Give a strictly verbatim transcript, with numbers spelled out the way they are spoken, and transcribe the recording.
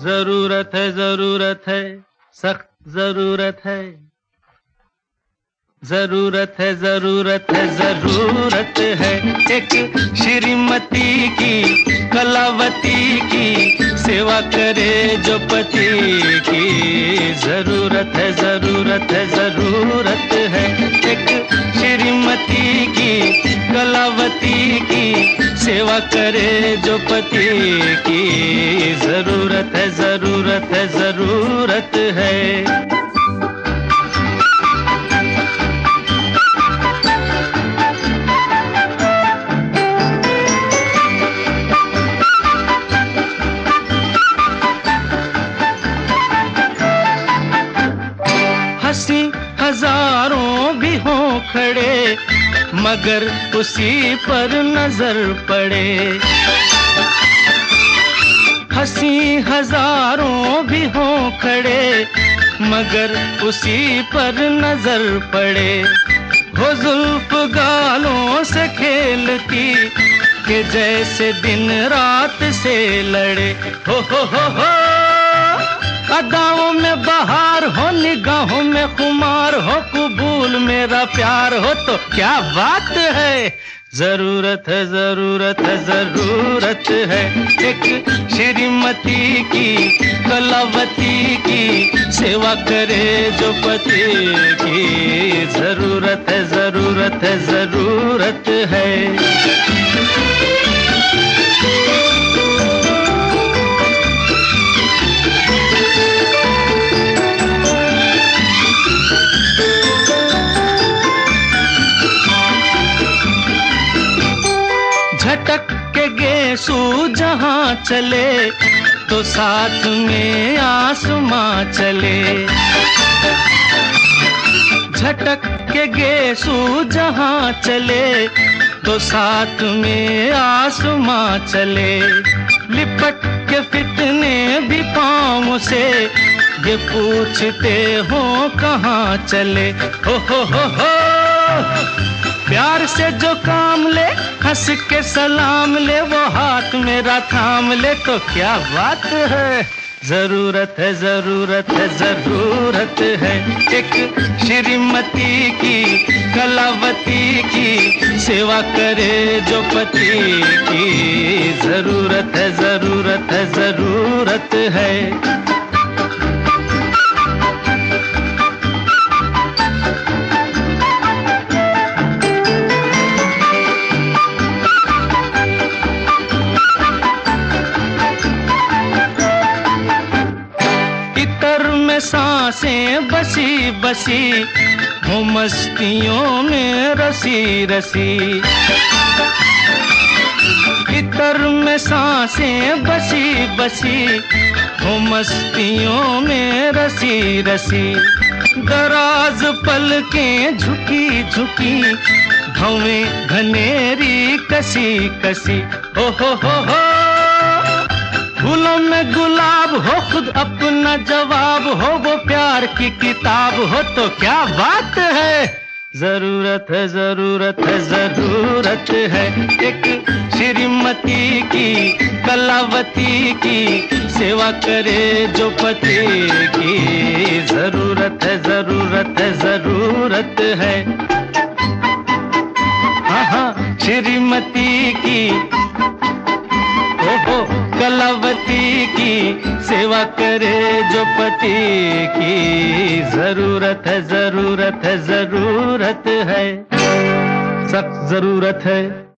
जरूरत है जरूरत है सख्त जरूरत है, जरूरत है जरूरत है जरूरत है एक श्रीमती की, कलावती की सेवा करे जो पति की। जरूरत है जरूरत है जरूरत है एक श्रीमती की, कलावती की सेवा करे जो पति की। जरूरत है जरूरत है जरूरत है। हंसी हजारों भी हों खड़े मगर उसी पर नजर पड़े। हंसी हजारों भी हों खड़े मगर उसी पर नजर पड़े। हो जुल्फ गालों से खेलती कि जैसे दिन रात से लड़े। हो हो हो हो अदाओं में बहार हो, निगाहों में खुमार हो, कबूल मेरा प्यार हो तो क्या बात है। जरूरत है जरूरत है जरूरत है एक श्रीमती की, कलावती की सेवा करे जो पति की। जरूरत है जरूरत है जरूरत है। झटक के गेसू जहाँ चले तो साथ में आसमां चले। झटक के गेसू जहाँ चले तो साथ में आसमां चले। लिपट के फितने भी पाँव से ये पूछते हो कहाँ चले। हो हो हो हो प्यार से जो काम ले, हंस के सलाम ले, वो हाथ मेरा थाम ले तो क्या बात है। जरूरत है जरूरत है जरूरत है एक श्रीमती की, कलावती की सेवा करे जो पति की। जरूरत है जरूरत है जरूरत है। सांसें बसी बसी हो मस्तियों में रसी रसी। इतर में सांसें बसी बसी हो मस्तियों में रसी रसी। दराज पलकें झुकी झुकी भवें घनेरी कसी कसी। हो हो हो हो फूलों में गुलाब हो, खुद अपना जवाब हो, वो प्यार की किताब हो तो क्या बात है। जरूरत है जरूरत है जरूरत है एक श्रीमती की, कलावती की सेवा करे जो पति की। जरूरत है जरूरत है जरूरत है। हाँ हाँ श्रीमती की, ओ हो कलावती की सेवा करे जो पति की। जरूरत है जरूरत है जरूरत है, सख्त जरूरत है।